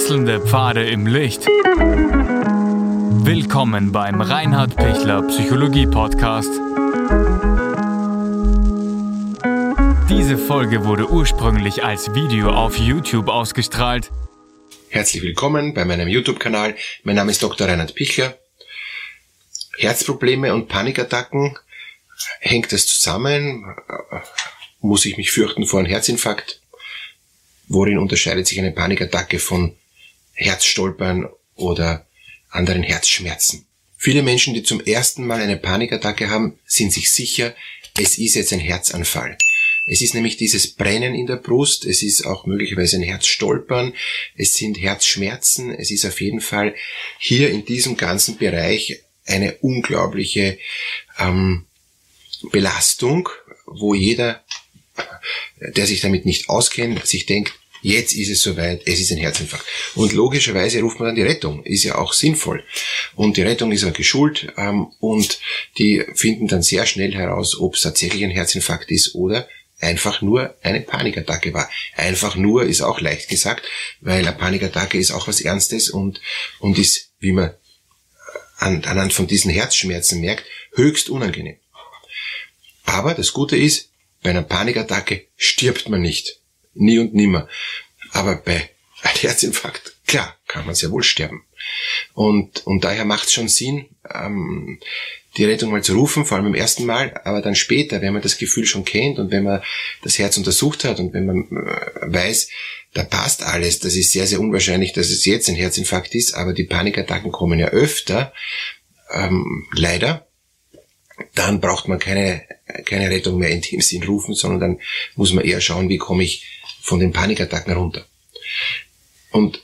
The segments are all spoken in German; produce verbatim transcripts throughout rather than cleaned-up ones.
Wechselnde Pfade im Licht. Willkommen beim Reinhard Pichler Psychologie Podcast. Diese Folge wurde ursprünglich als Video auf YouTube ausgestrahlt. Herzlich willkommen bei meinem YouTube-Kanal. Mein Name ist Doktor Reinhard Pichler. Herzprobleme und Panikattacken, hängt das zusammen? Muss ich mich fürchten vor einem Herzinfarkt? Worin unterscheidet sich eine Panikattacke von Herzstolpern oder anderen Herzschmerzen? Viele Menschen, die zum ersten Mal eine Panikattacke haben, sind sich sicher, es ist jetzt ein Herzanfall. Es ist nämlich dieses Brennen in der Brust, es ist auch möglicherweise ein Herzstolpern, es sind Herzschmerzen, es ist auf jeden Fall hier in diesem ganzen Bereich eine unglaubliche ähm, Belastung, wo jeder, der sich damit nicht auskennt, sich denkt, jetzt ist es soweit, es ist ein Herzinfarkt. Und logischerweise ruft man dann die Rettung, ist ja auch sinnvoll. Und die Rettung ist auch geschult ähm, und die finden dann sehr schnell heraus, ob es tatsächlich ein Herzinfarkt ist oder einfach nur eine Panikattacke war. Einfach nur ist auch leicht gesagt, weil eine Panikattacke ist auch was Ernstes und, und ist, wie man an, anhand von diesen Herzschmerzen merkt, höchst unangenehm. Aber das Gute ist, bei einer Panikattacke stirbt man nicht. Nie und nimmer. Aber bei einem Herzinfarkt, klar, kann man sehr wohl sterben. Und, und daher macht es schon Sinn, ähm, die Rettung mal zu rufen, vor allem beim ersten Mal, aber dann später, wenn man das Gefühl schon kennt und wenn man das Herz untersucht hat und wenn man äh, weiß, da passt alles, das ist sehr, sehr unwahrscheinlich, dass es jetzt ein Herzinfarkt ist, aber die Panikattacken kommen ja öfter, ähm, leider, dann braucht man keine, keine Rettung mehr in dem Sinn rufen, sondern dann muss man eher schauen, wie komme ich von den Panikattacken runter. Und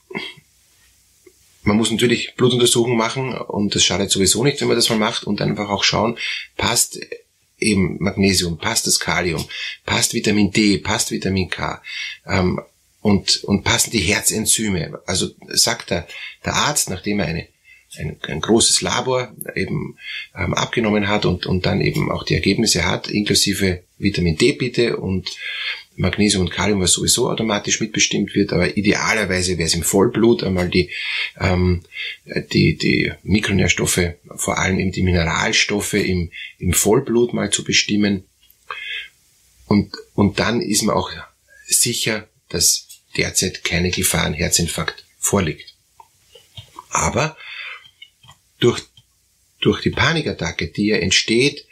man muss natürlich Blutuntersuchungen machen und das schadet sowieso nicht, wenn man das mal macht und dann einfach auch schauen, passt eben Magnesium, passt das Kalium, passt Vitamin D, passt Vitamin K ähm, und, und passen die Herzenzyme. Also sagt der, der Arzt, nachdem er eine Ein, ein großes Labor eben ähm, abgenommen hat und, und dann eben auch die Ergebnisse hat, inklusive Vitamin D bitte und Magnesium und Kalium, was sowieso automatisch mitbestimmt wird, aber idealerweise wäre es im Vollblut einmal die, ähm, die, die Mikronährstoffe, vor allem eben die Mineralstoffe im, im Vollblut mal zu bestimmen. Und, und dann ist man auch sicher, dass derzeit keine Gefahr an Herzinfarkt vorliegt. Aber Durch, durch die Panikattacke, die ja entsteht,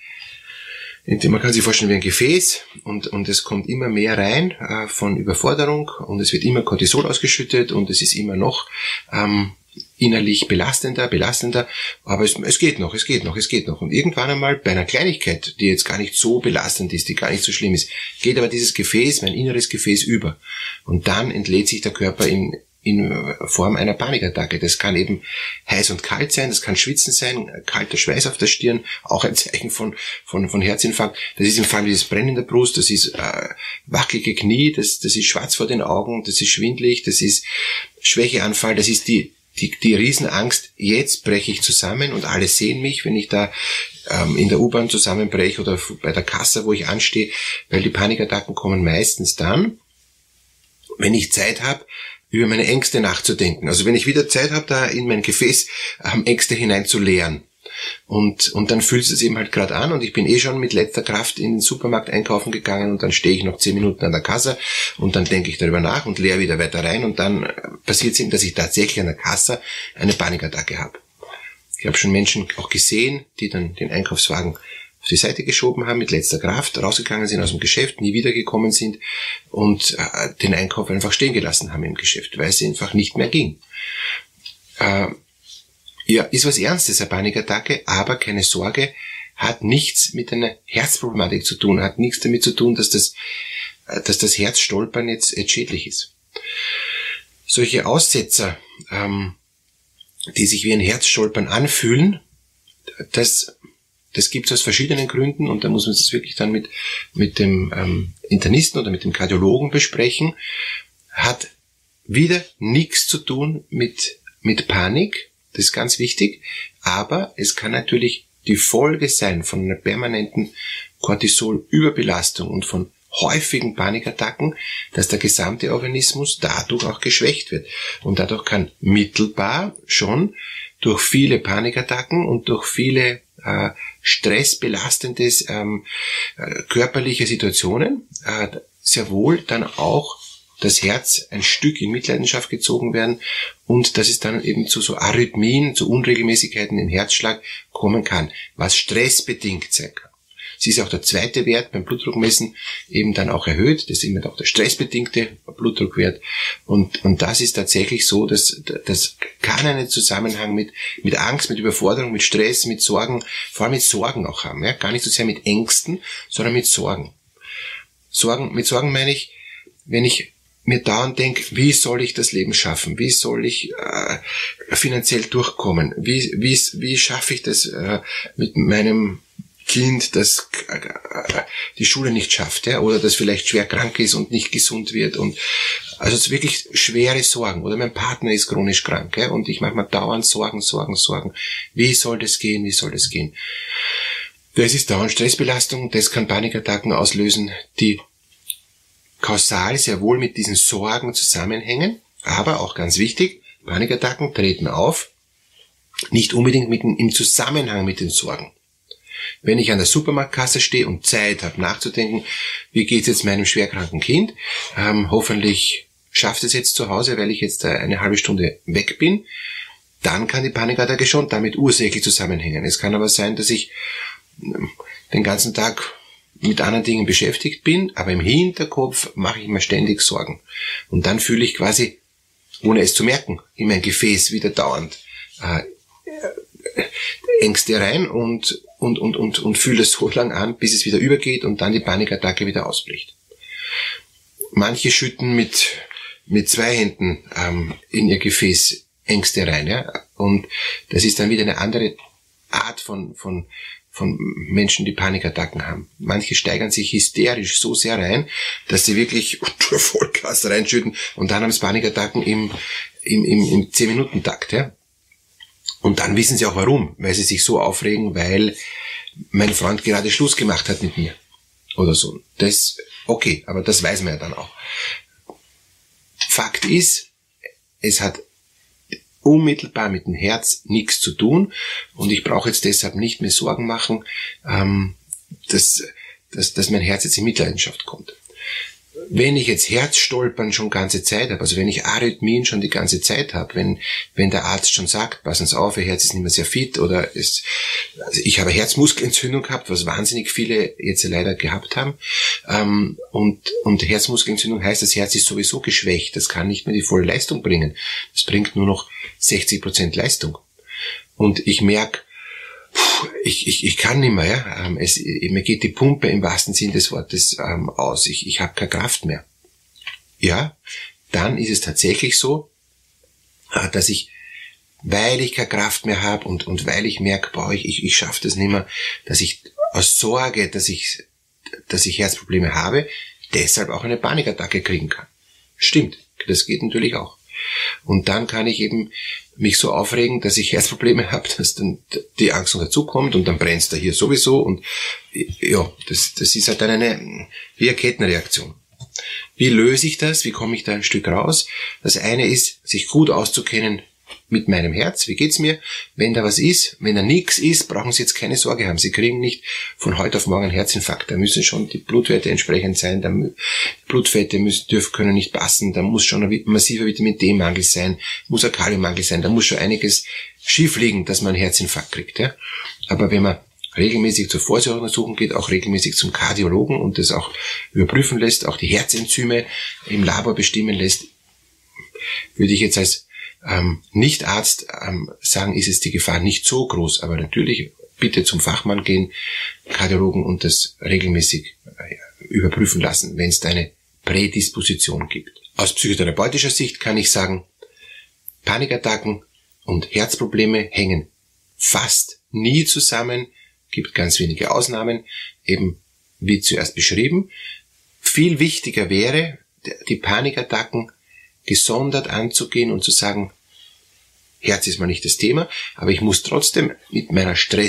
man kann sich vorstellen wie ein Gefäß und, und es kommt immer mehr rein äh, von Überforderung und es wird immer Cortisol ausgeschüttet und es ist immer noch ähm, innerlich belastender, belastender, aber es, es geht noch, es geht noch, es geht noch. Und irgendwann einmal bei einer Kleinigkeit, die jetzt gar nicht so belastend ist, die gar nicht so schlimm ist, geht aber dieses Gefäß, mein inneres Gefäß über und dann entlädt sich der Körper in in Form einer Panikattacke. Das kann eben heiß und kalt sein, das kann Schwitzen sein, kalter Schweiß auf der Stirn, auch ein Zeichen von von von Herzinfarkt. Das ist im Fall dieses Brennen in der Brust, das ist äh, wackelige Knie, das das ist schwarz vor den Augen, das ist schwindelig, das ist Schwächeanfall, das ist die die die Riesenangst, jetzt breche ich zusammen und alle sehen mich, wenn ich da ähm, in der U-Bahn zusammenbreche oder bei der Kasse, wo ich anstehe, weil die Panikattacken kommen meistens dann, wenn ich Zeit habe, über meine Ängste nachzudenken. Also wenn ich wieder Zeit habe, da in mein Gefäß ähm, Ängste hineinzuleeren. Und und dann fühlt es eben halt gerade an und ich bin eh schon mit letzter Kraft in den Supermarkt einkaufen gegangen und dann stehe ich noch zehn Minuten an der Kasse und dann denke ich darüber nach und leere wieder weiter rein und dann passiert es eben, dass ich tatsächlich an der Kasse eine Panikattacke habe. Ich habe schon Menschen auch gesehen, die dann den Einkaufswagen auf die Seite geschoben haben, mit letzter Kraft rausgegangen sind aus dem Geschäft, nie wiedergekommen sind und äh, den Einkauf einfach stehen gelassen haben im Geschäft, weil es einfach nicht mehr ging. Äh, ja, ist was Ernstes, eine Panikattacke, aber keine Sorge, hat nichts mit einer Herzproblematik zu tun, hat nichts damit zu tun, dass das, äh, dass das Herzstolpern jetzt, jetzt schädlich ist. Solche Aussetzer, ähm, die sich wie ein Herzstolpern anfühlen, das Das gibt es aus verschiedenen Gründen und da muss man das wirklich dann mit mit dem ähm, Internisten oder mit dem Kardiologen besprechen. Hat wieder nichts zu tun mit mit Panik, das ist ganz wichtig, aber es kann natürlich die Folge sein von einer permanenten Cortisolüberbelastung und von häufigen Panikattacken, dass der gesamte Organismus dadurch auch geschwächt wird. Und dadurch kann mittelbar schon durch viele Panikattacken und durch viele äh, stressbelastendes ähm, äh, körperliche Situationen äh, sehr wohl dann auch das Herz ein Stück in Mitleidenschaft gezogen werden und dass es dann eben zu so Arrhythmien, zu Unregelmäßigkeiten im Herzschlag kommen kann, was stressbedingt sein kann. Es ist auch der zweite Wert beim Blutdruckmessen eben dann auch erhöht. Das ist immer auch der stressbedingte Blutdruckwert. Und, und das ist tatsächlich so, dass das kann einen Zusammenhang mit, mit Angst, mit Überforderung, mit Stress, mit Sorgen, vor allem mit Sorgen auch haben. Ja? Gar nicht so sehr mit Ängsten, sondern mit Sorgen. Sorgen, mit Sorgen meine ich, wenn ich mir dauernd denke, wie soll ich das Leben schaffen? Wie soll ich äh, finanziell durchkommen? Wie, wie, wie schaffe ich das äh, mit meinem Kind, das die Schule nicht schafft, ja, oder das vielleicht schwer krank ist und nicht gesund wird und also es ist wirklich schwere Sorgen, oder mein Partner ist chronisch krank, ja, und ich mache mir dauernd Sorgen, Sorgen, Sorgen. Wie soll das gehen? Wie soll das gehen? Das ist dauernd Stressbelastung, das kann Panikattacken auslösen, die kausal sehr wohl mit diesen Sorgen zusammenhängen, aber auch ganz wichtig, Panikattacken treten auf, nicht unbedingt mit, im Zusammenhang mit den Sorgen. Wenn ich an der Supermarktkasse stehe und Zeit habe nachzudenken, wie geht's jetzt meinem schwerkranken Kind, ähm, hoffentlich schafft es jetzt zu Hause, weil ich jetzt eine halbe Stunde weg bin, dann kann die Panikattacke schon damit ursächlich zusammenhängen. Es kann aber sein, dass ich den ganzen Tag mit anderen Dingen beschäftigt bin, aber im Hinterkopf mache ich mir ständig Sorgen. Und dann fühle ich quasi, ohne es zu merken, in mein Gefäß wieder dauernd äh, Ängste rein und und und und und fühle es so lang an, bis es wieder übergeht und dann die Panikattacke wieder ausbricht. Manche schütten mit mit zwei Händen ähm, in ihr Gefäß Ängste rein, ja, und das ist dann wieder eine andere Art von von von Menschen, die Panikattacken haben. Manche steigern sich hysterisch so sehr rein, dass sie wirklich Vollgas reinschütten und dann haben sie Panikattacken im im im, im zehn-Minuten-Takt, ja. Und dann wissen sie auch warum, weil sie sich so aufregen, weil mein Freund gerade Schluss gemacht hat mit mir oder so. Das, okay, aber das weiß man ja dann auch. Fakt ist, es hat unmittelbar mit dem Herz nichts zu tun und ich brauche jetzt deshalb nicht mehr Sorgen machen, ähm, dass, dass, dass mein Herz jetzt in Mitleidenschaft kommt. Wenn ich jetzt Herzstolpern schon ganze Zeit habe, also wenn ich Arrhythmien schon die ganze Zeit habe, wenn wenn der Arzt schon sagt, passen Sie auf, Ihr Herz ist nicht mehr sehr fit oder es, also ich habe Herzmuskelentzündung gehabt, was wahnsinnig viele jetzt leider gehabt haben, ähm, und und Herzmuskelentzündung heißt, das Herz ist sowieso geschwächt, das kann nicht mehr die volle Leistung bringen, das bringt nur noch sechzig Prozent Leistung und ich merke, Ich, ich, ich kann nicht mehr, ja. Es, mir geht die Pumpe im wahrsten Sinn des Wortes ähm, aus. Ich, ich habe keine Kraft mehr. Ja, dann ist es tatsächlich so, dass ich, weil ich keine Kraft mehr habe und, und weil ich merke, boah, ich, ich, ich schaffe das nicht mehr, dass ich aus Sorge, dass ich, dass ich Herzprobleme habe, deshalb auch eine Panikattacke kriegen kann. Stimmt, das geht natürlich auch. Und dann kann ich eben mich so aufregen, dass ich Herzprobleme habe, dass dann die Angst noch dazukommt und dann brennt's da hier sowieso und ja, das, das ist halt dann eine, wie eine Kettenreaktion. Wie löse ich das? Wie komme ich da ein Stück raus? Das eine ist, sich gut auszukennen mit meinem Herz. Wie geht's mir? Wenn da was ist, wenn da nichts ist, brauchen Sie jetzt keine Sorge haben. Sie kriegen nicht von heute auf morgen einen Herzinfarkt. Da müssen schon die Blutwerte entsprechend sein. Da Blutfette müssen, dürfen, können nicht passen. Da muss schon ein massiver Vitamin D-Mangel sein. Muss ein Kaliummangel sein. Da muss schon einiges schief liegen, dass man einen Herzinfarkt kriegt. Ja? Aber wenn man regelmäßig zur Vorsorgeuntersuchung geht, auch regelmäßig zum Kardiologen und das auch überprüfen lässt, auch die Herzenzyme im Labor bestimmen lässt, würde ich jetzt als ähm, Nicht-Arzt ähm, sagen, ist es die Gefahr nicht so groß. Aber natürlich bitte zum Fachmann gehen, Kardiologen, und das regelmäßig äh, überprüfen lassen, wenn es da eine Prädisposition gibt. Aus psychotherapeutischer Sicht kann ich sagen, Panikattacken und Herzprobleme hängen fast nie zusammen, gibt ganz wenige Ausnahmen, eben wie zuerst beschrieben. Viel wichtiger wäre, die Panikattacken gesondert anzugehen und zu sagen, Herz ist mal nicht das Thema, aber ich muss trotzdem mit meiner Stress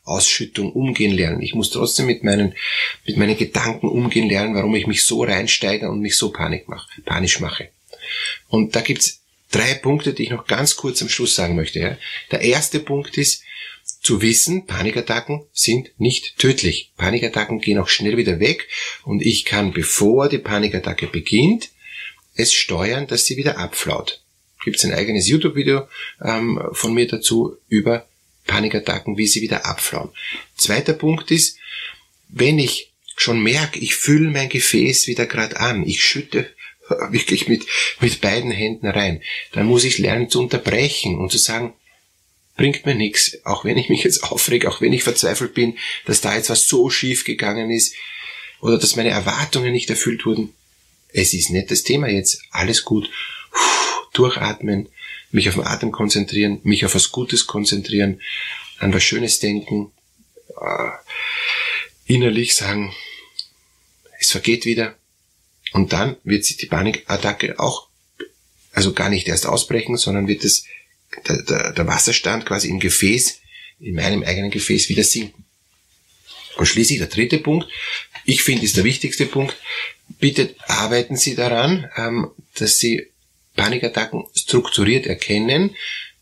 Ausschüttung umgehen lernen. Ich muss trotzdem mit meinen, mit meinen Gedanken umgehen lernen, warum ich mich so reinsteige und mich so Panik mache, panisch mache. Und da gibt's drei Punkte, die ich noch ganz kurz am Schluss sagen möchte. Ja. Der erste Punkt ist, zu wissen, Panikattacken sind nicht tödlich. Panikattacken gehen auch schnell wieder weg und ich kann, bevor die Panikattacke beginnt, es steuern, dass sie wieder abflaut. Gibt es ein eigenes YouTube-Video ähm, von mir dazu über Panikattacken, wie sie wieder abflauen. Zweiter Punkt ist, wenn ich schon merke, ich fülle mein Gefäß wieder gerade an, ich schütte wirklich mit, mit beiden Händen rein, dann muss ich lernen zu unterbrechen und zu sagen, bringt mir nichts, auch wenn ich mich jetzt aufrege, auch wenn ich verzweifelt bin, dass da jetzt was so schief gegangen ist oder dass meine Erwartungen nicht erfüllt wurden. Es ist nicht das Thema jetzt, alles gut, Puh, durchatmen, mich auf den Atem konzentrieren, mich auf was Gutes konzentrieren, an was Schönes denken, äh, innerlich sagen, es vergeht wieder und dann wird sich die Panikattacke auch, also gar nicht erst ausbrechen, sondern wird es Der, der, der Wasserstand quasi im Gefäß, in meinem eigenen Gefäß wieder sinken. Und schließlich der dritte Punkt, ich finde, ist der wichtigste Punkt, bitte arbeiten Sie daran, ähm, dass Sie Panikattacken strukturiert erkennen,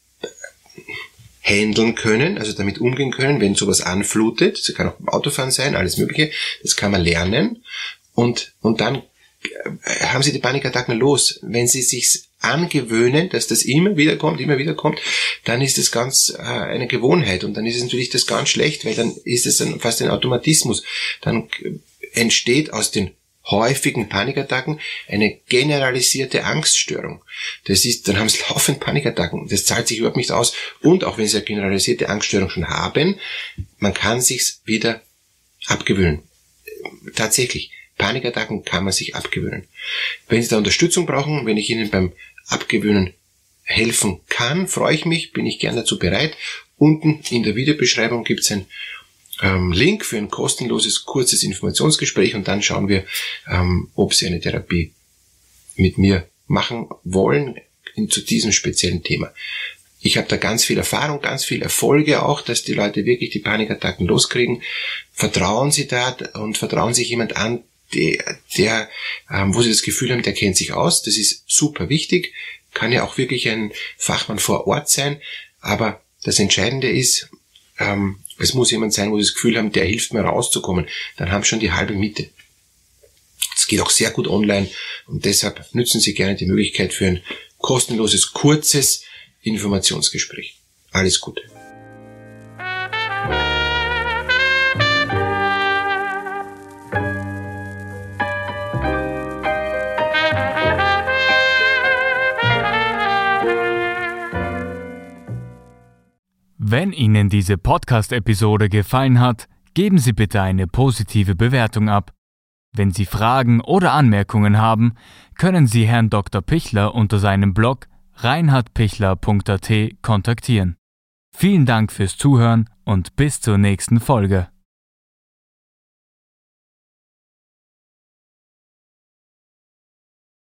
handeln können, also damit umgehen können, wenn sowas anflutet. Das kann auch beim Autofahren sein, alles Mögliche. Das kann man lernen. Und, und dann haben Sie die Panikattacken los. Wenn Sie sich angewöhnen, dass das immer wieder kommt, immer wieder kommt, dann ist das ganz äh, eine Gewohnheit und dann ist es natürlich das ganz schlecht, weil dann ist es dann fast ein Automatismus. Dann entsteht aus den häufigen Panikattacken eine generalisierte Angststörung. Das ist, dann haben Sie laufend Panikattacken. Das zahlt sich überhaupt nicht aus. Und auch wenn Sie eine generalisierte Angststörung schon haben, man kann sich's wieder abgewöhnen. Tatsächlich. Panikattacken kann man sich abgewöhnen. Wenn Sie da Unterstützung brauchen, wenn ich Ihnen beim Abgewöhnen helfen kann, freue ich mich, bin ich gern dazu bereit. Unten in der Videobeschreibung gibt es einen ähm, Link für ein kostenloses, kurzes Informationsgespräch und dann schauen wir, ähm, ob Sie eine Therapie mit mir machen wollen in, zu diesem speziellen Thema. Ich habe da ganz viel Erfahrung, ganz viel Erfolge auch, dass die Leute wirklich die Panikattacken loskriegen. Vertrauen Sie da und vertrauen sich jemand an, der, der ähm, wo Sie das Gefühl haben, der kennt sich aus. Das ist super wichtig. Kann ja auch wirklich ein Fachmann vor Ort sein. Aber das Entscheidende ist, ähm, es muss jemand sein, wo Sie das Gefühl haben, der hilft mir rauszukommen. Dann haben Sie schon die halbe Miete. Das geht auch sehr gut online. Und deshalb nützen Sie gerne die Möglichkeit für ein kostenloses, kurzes Informationsgespräch. Alles Gute. Wenn Ihnen diese Podcast-Episode gefallen hat, geben Sie bitte eine positive Bewertung ab. Wenn Sie Fragen oder Anmerkungen haben, können Sie Herrn Doktor Pichler unter seinem Blog reinhard pichler punkt a t kontaktieren. Vielen Dank fürs Zuhören und bis zur nächsten Folge.